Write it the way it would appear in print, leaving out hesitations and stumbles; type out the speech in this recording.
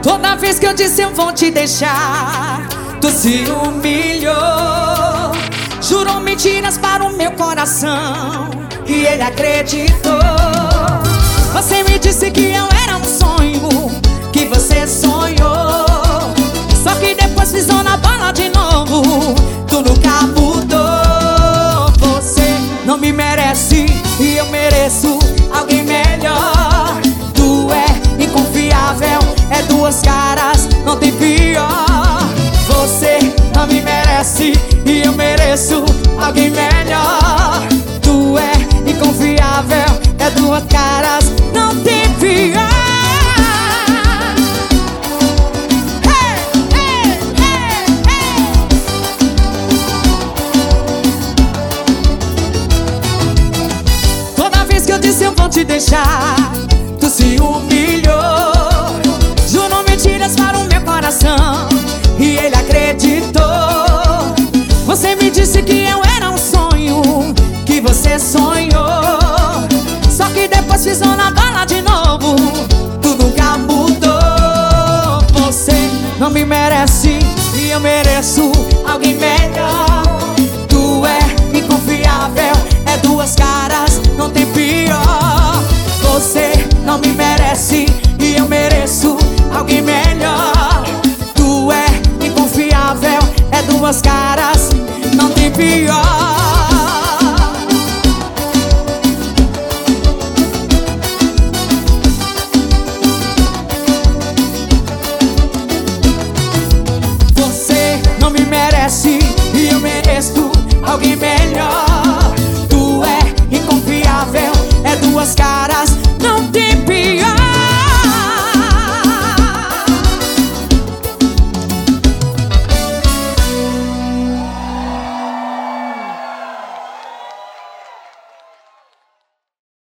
Toda vez que eu disse eu vou te deixar, tu se humilhou. Jurou mentiras para o meu coração e ele acreditou. Você me disse que eu era um sonho, que você sonhou. Só que depois pisou na bola de novo, tu nunca mudou. Você não me merece e eu mereço alguém melhor. Tu é inconfiável, é duas caras, não tem pior. Você não me merece e eu mereço alguém melhor. Tu é inconfiável, é duas caras, não tem pior. Toda vez que eu disse eu vou te deixar, tu se humilhou. Jurou mentiras para o meu coração e ele acreditou.